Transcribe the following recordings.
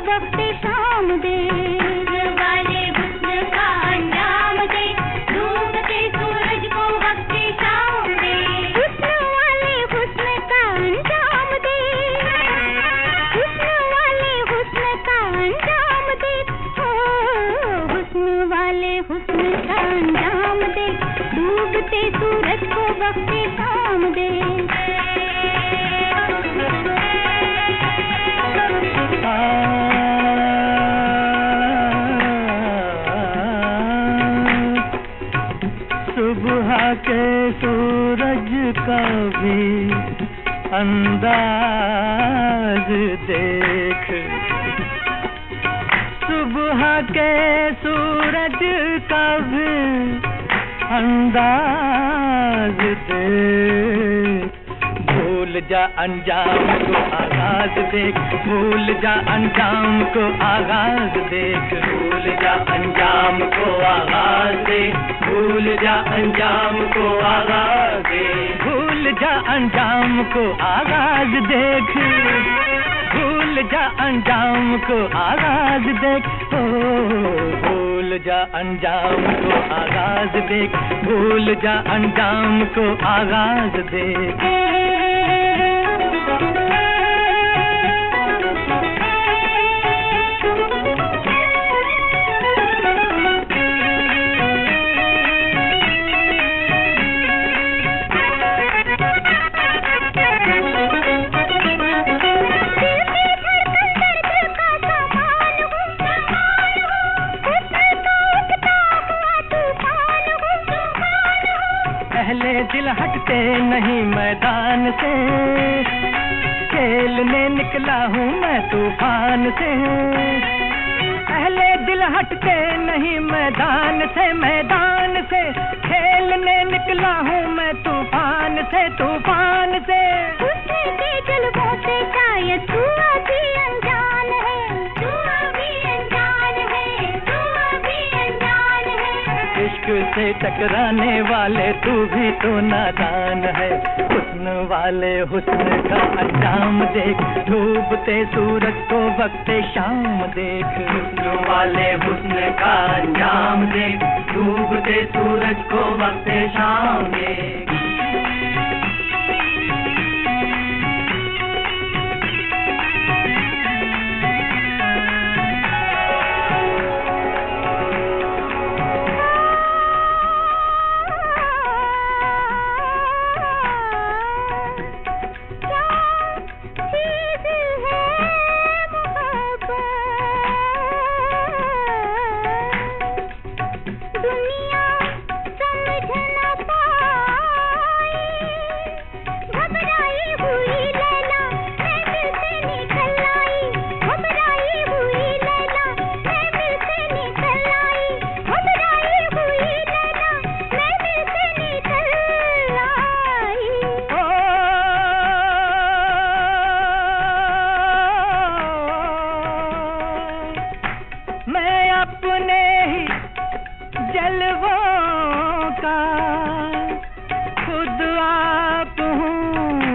वक्त शाम दे। हुस्न वाले हुस्न का अंजाम दे, डूबते सूरज को वक्त शाम दे। हुस्न वाले हुस्न का अंजाम दे, हुस्न वाले हुस्न का अंजाम दे। हुस्न वाले हुस्न का अंजाम दे, डूबते सूरज को वक्त शाम दे। सुबह के सूरज का भी अंदाज देख, सुबह के सूरज का भी अंदाज देख। भूल जा अंजाम को आगाज देख, भूल जा अंजाम को आगाज देख। भूल जा अंजाम को आगाज देख, भूल जा अंजाम को आगाज देख। भूल जा अंजाम को आगाज देख, भूल जा अंजाम को आगाज देख। ओ भूल जा अंजाम को आगाज देख, भूल जा अंजाम को आगाज देख। पहले दिल हटते नहीं मैदान से, खेलने निकला हूँ मैं तूफान से। पहले दिल हटते नहीं मैदान से, मैदान से खेलने निकला हूँ मैं तूफान से, तूफान से। हुस्न के जलवों से शायद तू अभी अनजान है, तू अभी अनजान है, तू अभी अनजान है। इश्क से टकराने वाले तू भी तो नादान है। हुस्न वाले हुस्न का अंजाम देख, डूबते सूरज को वक्त शाम देख। हुस्न वाले हुस्न का अंजाम देख, डूबते सूरज को वक्त शाम देख। अपने ही जलवों का खुद आप हूँ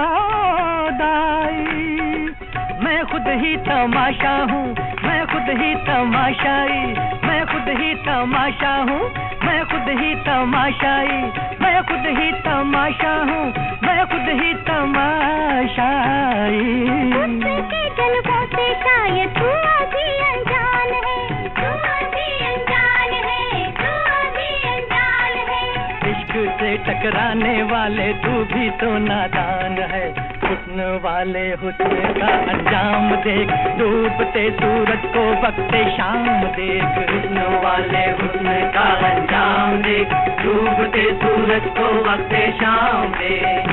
सौदाई। मैं खुद ही तमाशा हूँ, मैं खुद ही तमाशाई, मैं खुद ही तमाशा हूँ, मैं खुद ही तमाशाई, मैं खुद ही तमाशा हूँ, मैं खुद ही तमाशाई। उसके जलवों से शायद तू अभी अनजान है, तू अभी अनजान है, तू अभी अनजान है। इश्क से टकराने वाले तू भी तो नादान है। हुस्न वाले हुस्न का अंजाम देख, डूबते सूरज को वक्त शाम देख। हुस्न वाले हुस्न का अंजाम देख, डूबते सूरज को वक्त शाम देख।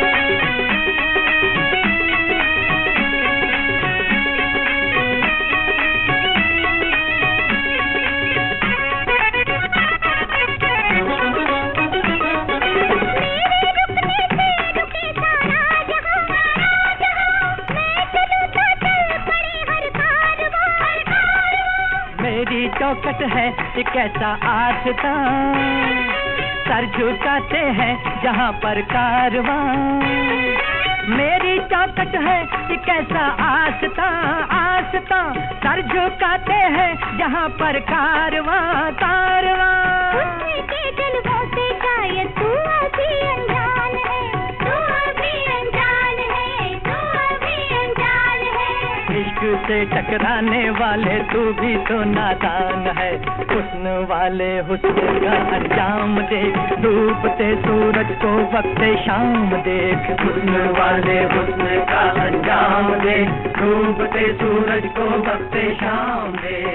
मेरी चौखट है एक ऐसा आस्था, सर झुकाते हैं जहाँ पर कारवां। मेरी चौकट है ये कैसा आस्था आस्था, सर झुकाते हैं जहाँ पर कारवां कारवां। हुस्न के जलवों से शायद तू अभी अनजान है, तू अभी अनजान है, तू अभी अनजान है। इश्क से टकराने वाले तू भी तो नादान है, हुस्न वाले हुस्न का अंजाम देख, डूबते सूरज को वक्त शाम देख। हुस्न वाले हुस्न का अंजाम देख, डूबते सूरज को वक्त शाम देख।